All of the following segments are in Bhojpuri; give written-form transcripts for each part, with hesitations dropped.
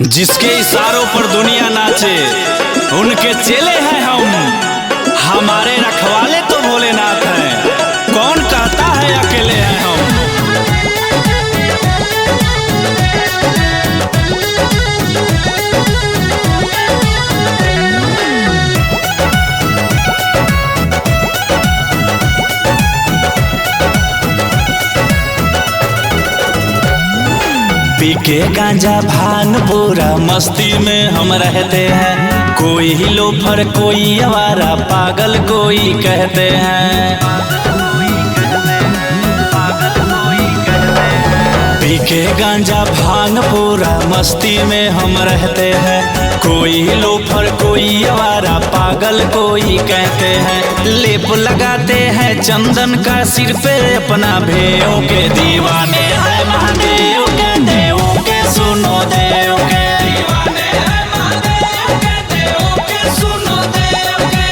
जिसके इशारों पर दुनिया नाचे, उनके चेले हैं हम। हमारे रखवाले तो भोलेनाथ हैं, कौन कहता है अकेले हैं हम। पी के गांजा भांग पूरा मस्ती में हम रहते हैं। कोई ही लोफर कोई आवारा पागल कोई कहते हैं। पी के गांजा भांग पूरा मस्ती में हम रहते हैं। कोई ही लोफर कोई आवारा पागल कोई कहते हैं। लेप लगाते हैं चंदन का सिर पे अपना, भेयों के दीवाने हैं महादेव के, देवों के सुनो देव के दीवाने हैं महादेव के, देवों के सुनो देव के।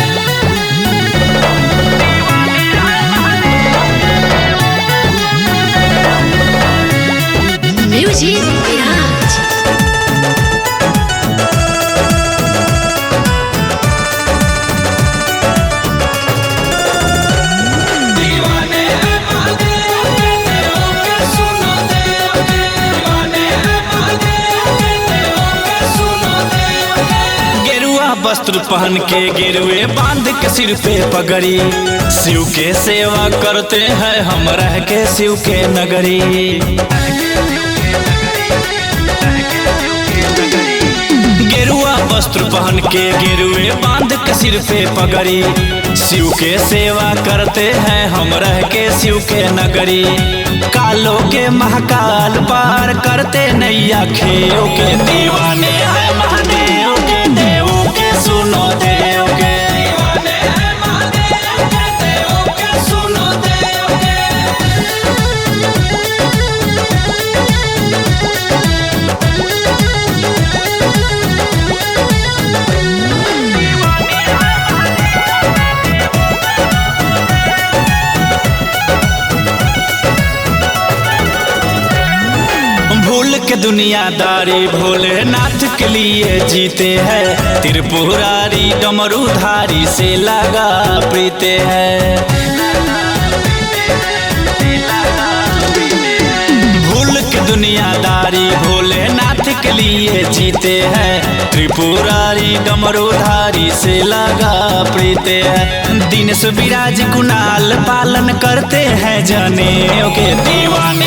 Music Mirage. वस्त्र पहन के गिरुए बांध के सिर पे पगड़ी, शिव के सेवा करते हैं हम रह के शिव के नगरी। गेरुआ वस्त्र पहन के गिरुए बांध के सिर पे पगड़ी, शिव के सेवा करते हैं हम रह के शिव के नगरी। कालों के महाकाल पार करते नैया खेयों के दीवाने हैं महादेव के, देवों के सुनो देव के दीवाने हैं महादेव के, देवों के सुनो देव के। भूल के दुनियादारी भोलेनाथ के लिए जीते हैं। त्रिपुरारी डमरूधारी से लगा प्रीते हैं। भूल के दुनियादारी भोलेनाथ के लिए जीते हैं। त्रिपुरारी डमरूधारी से लगा प्रीते हैं। दिनेश विराज कुणाल पालन करते हैं जनेऊ के दीवाने